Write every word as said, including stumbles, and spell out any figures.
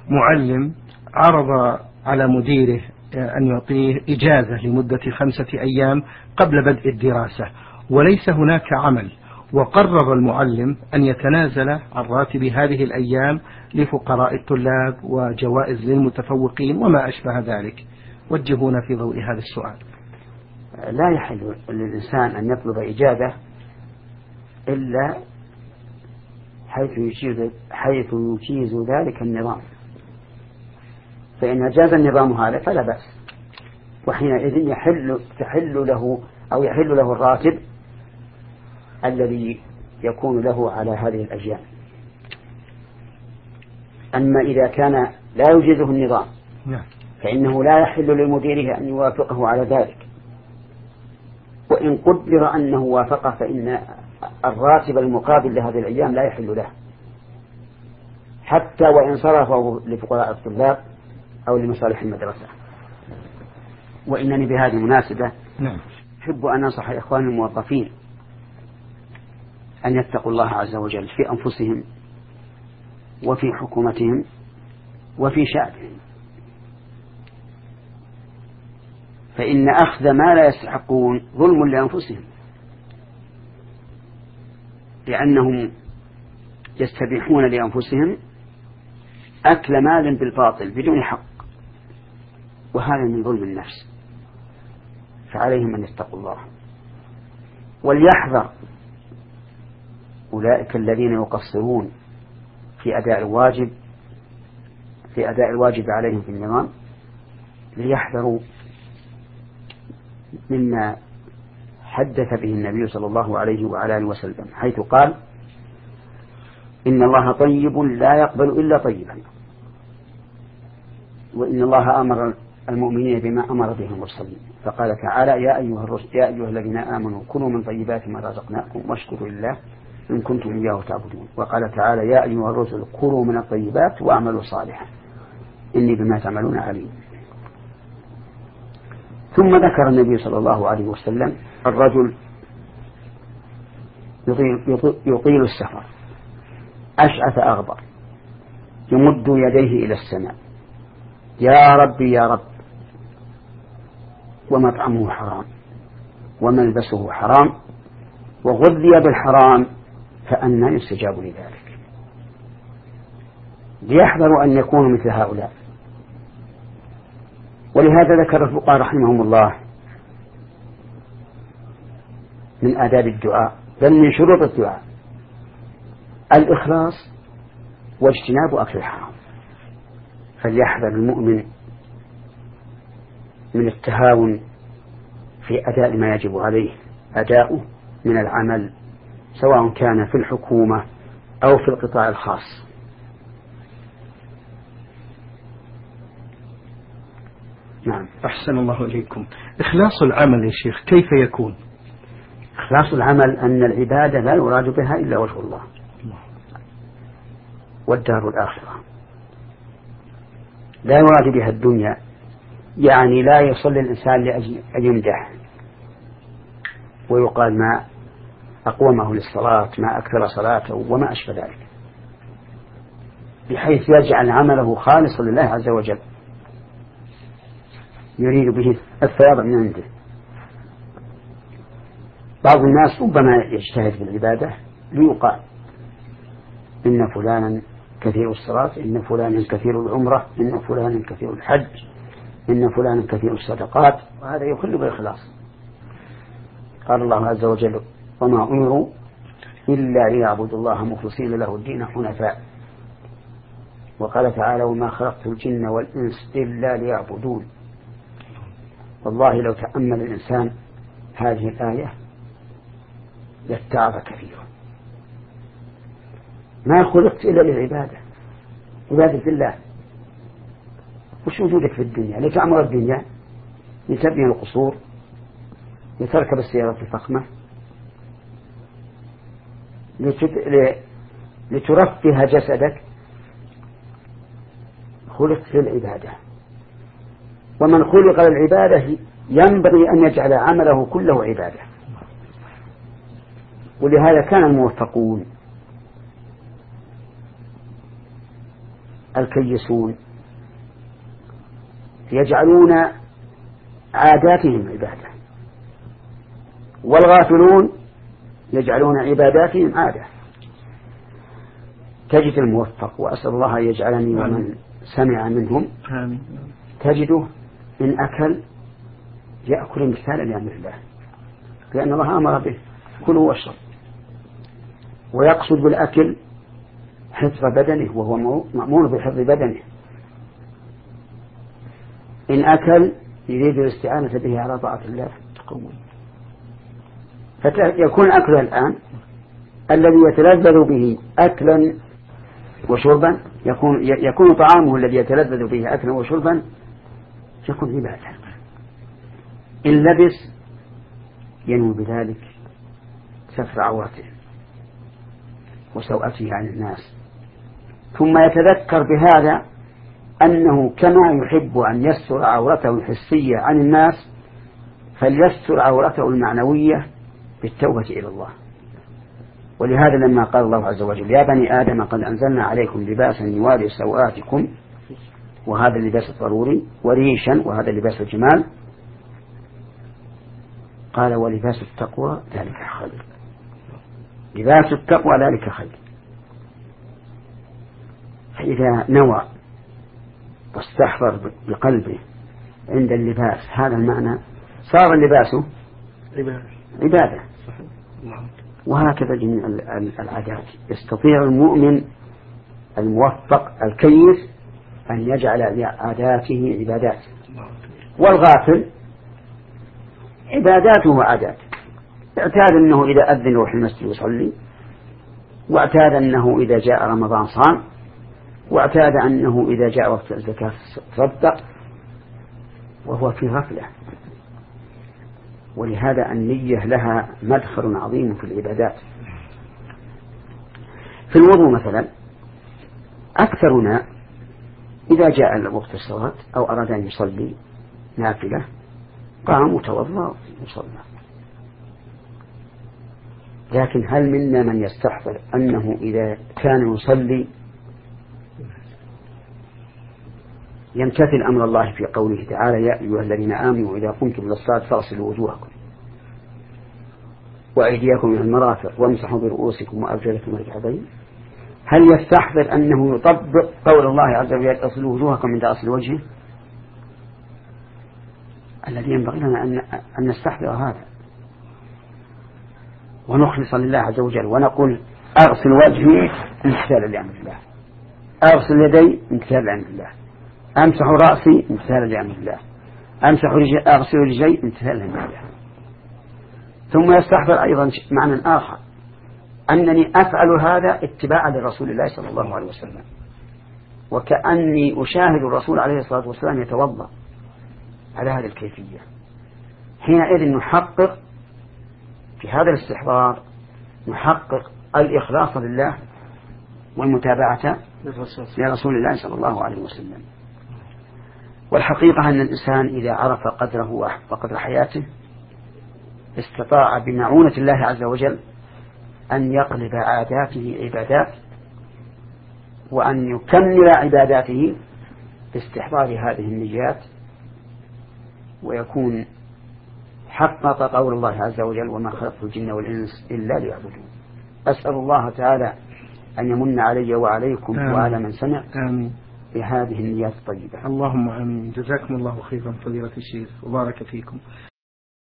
معلم عرض على مديره أن يعطيه إجازة لمدة خمسة أيام قبل بدء الدراسة، وليس هناك عمل، وقرر المعلم أن يتنازل عن راتب هذه الأيام لفقراء الطلاب وجوائز للمتفوقين وما أشبه ذلك. وجهونا في ضوء هذا السؤال. لا يحل للإنسان أن يطلب إجازة إلا حيث يجيز, حيث يجيز ذلك النظام، فإن أجاز النظام هذا فلا بأس، وحينئذ يحل تحل له أو يحل له الراتب الذي يكون له على هذه الأجيال. أما إذا كان لا يجيزه النظام فإنه لا يحل لمديره أن يوافقه على ذلك، وإن قدر أنه وافقه فإن الراتب المقابل لهذه الأيام لا يحل له، حتى وإن صرفه لفقراء الطلاب أو لمصالح المدرسة. وإنني بهذه المناسبة أحب أن أنصح إخواني الموظفين أن يتقوا الله عز وجل في أنفسهم وفي حكومتهم وفي شعبهم، فإن أخذ ما لا يستحقون ظلم لأنفسهم، لأنهم يستبيحون لأنفسهم أكل مال بالباطل بدون حق، وهذا من ظلم النفس. فعليهم أن يتقوا الله، وليحذر أولئك الذين يقصرون في أداء الواجب في أداء الواجب عليهم في النظام، ليحذروا مما حدث به النبي صلى الله عليه وعلى آله وسلم، حيث قال: إن الله طيب لا يقبل إلا طيبا، وإن الله أمر المؤمنين بما أمر به المرسلين، فقال تعالى: يا أيها الرسل يا أيها الذين آمنوا كلوا من طيبات ما رزقناكم واشكروا لله إن كنتم إياه تعبدون، وقال تعالى: يا أيها الرسل كلوا من الطيبات واعملوا صالحا إني بما تعملون عليم. ثم ذكر النبي صلى الله عليه وسلم الرجل يطيل, يطيل السفر أشعث أغبر يمد يديه إلى السماء: يا ربي يا رب، ومطعمه حرام وملبسه حرام وغذي بالحرام، فأنى يستجاب لذلك. ليحذروا أن يكونوا مثل هؤلاء. ولهذا ذكر الفقهاء رحمهم الله من آداب الدعاء، بل من شروط الدعاء، الإخلاص واجتناب أكل الحرام. فليحذر المؤمن من التهاون في أداء ما يجب عليه أداؤه من العمل، سواء كان في الحكومة أو في القطاع الخاص. نعم، أحسن الله إليكم. إخلاص العمل يا شيخ كيف يكون؟ إخلاص العمل أن العبادة لا يراد بها إلا وجه الله والدار الآخرة، لا يراد بها الدنيا، يعني لا يصلي الإنسان لأجل أن يمدح ويقال ما أقومه للصلاة، ما أكثر صلاته وما أشبه ذلك، بحيث يجعل عمله خالصا لله عز وجل يريد به الثواب من عنده. بعض الناس ربما يجتهد في العبادة ليقال: إن فلانا كثير الصلاة، إن فلانا كثير العمرة، إن فلانا كثير الحج، إن فلانا كثير الصدقات، وهذا يخل بالإخلاص. قال الله عز وجل: وما أمروا إلا ليعبدوا الله مخلصين له الدين حنفاء. وقال تعالى: وما خلقت الجن والإنس إلا ليعبدون. والله لو تأمل الإنسان هذه الآية لاتعظ كثيرا. ما خلقت إلا للعبادة، عبادة الله. وش وجودك في الدنيا؟ لتعمر الدنيا، لتبني القصور، لتركب السيارة الفخمة، لترفه جسدك. خلقت للعبادة، ومن خلق للعبادة ينبغي أن يجعل عمله كله عبادة. ولهذا كان الموفقون الكيسون يجعلون عاداتهم عبادة، والغافلون يجعلون عباداتهم عادة. تجد الموفق، وأسأل الله أن يجعلني ومن سمع منهم، تجده إن أكل يأكل امتثالا لأمر الله، لأن الله أمر به كلوا واشرب، ويقصد بالأكل حفظ بدنه، وهو مأمور بحفظ بدنه. إن أكل يريد الاستعانة به على طاعة الله، فيكون أكله الآن الذي يتلذذ به أكلا وشربا، يكون يكون طعامه الذي يتلذذ به أكلا وشربا يكون عبادة. إن لبس ينوي بذلك ستر عورته وسوءته عن الناس، ثم يتذكر بهذا أنه كما يحب أن يستر عورته الحسية عن الناس فليستر عورته المعنوية بالتوبة إلى الله. ولهذا لما قال الله عز وجل يا بني آدم قد أنزلنا عليكم لباسا يواري سوآتكم، وهذا اللباس الضروري، وريشا وهذا لباس الجمال، قال ولباس التقوى ذلك خير. لباس التقوى ذلك خير. فإذا نوى واستحضر بقلبه عند اللباس هذا المعنى صار اللباس عبادة. وهكذا جميع العادات. يستطيع المؤمن الموفق الكيس أن يجعل عاداته عبادات، والغافل عباداته عادات. اعتاد أنه إذا أذن يروح المسجد يصلي، واعتاد أنه إذا جاء رمضان صام، واعتاد أنه إذا جاء وقت الزكاة تصدق، وهو في غفلة. ولهذا النية لها مدخل عظيم في العبادات. في الوضوء مثلا أكثرنا إذا جاء وقت الصلاة أو أراد أن يصلي نافلة قام وتوضأ وصلى. لكن هل منا من يستحضر أنه إذا كان يصلي يمتثل أمر الله في قوله تعالى يا أيها الذين آمنوا إذا قمتم إلى الصلاة فاغسلوا وجوهكم وأيديكم إلى المرافق وامسحوا برؤوسكم وأرجلكم إلى الكعبين؟ هل يستحضر أنه يطبق قول الله عز وجل اغسلوا وجوهكم عند أصل وجهه؟ الذي ينبغي لنا أن نستحضر هذا ونخلص لله عز وجل ونقول أغسل وجهي امتثالا لأمر الله، أغسل يدي امتثالا لأمر الله، أمسح رأسي امتثالا لأمر الله، أمسح رجلي أغسل رجلي امتثالا لأمر الله. ثم يستحضر أيضا معنى آخر أنني أفعل هذا اتباعا لرسول الله صلى الله عليه وسلم، وكأني أشاهد الرسول عليه الصلاة والسلام يتوضأ على هذه الكيفية. حينئذ نحقق في هذا الاستحضار نحقق الإخلاص لله والمتابعة لرسول الله صلى الله عليه وسلم. والحقيقة أن الإنسان إذا عرف قدره وقدر حياته استطاع بمعونة الله عز وجل أن يقلب عاداته عبادات، وأن يكمل عباداته باستحضار هذه النيات، ويكون حقق قول الله عز وجل وما خلقت الجن والإنس إلا ليعبدون. أسأل الله تعالى أن يمن علي وعليكم آمين. وعلى من سمع آمين. بهذه النيات الطيبة. اللهم آمين. جزاكم الله خيرا فضيلة الشيخ وبارك فيكم.